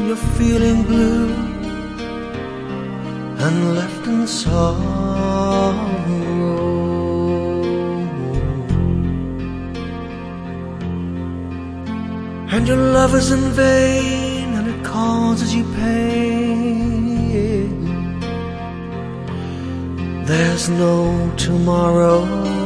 you're feeling blue and left in sorrow, and your love is in vain and it causes you pain. There's no tomorrow.